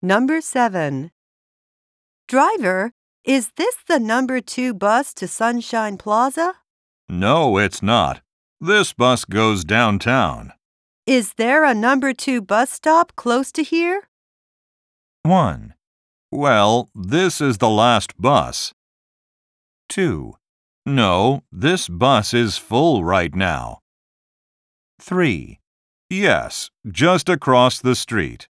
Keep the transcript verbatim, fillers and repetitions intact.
Number seven. Driver, is this the number two bus to Sunshine Plaza? No, it's not. This bus goes downtown. Is there a number two bus stop close to here? one. Well, this is the last bus. two. No, this bus is full right now. three. Yes, just across the street.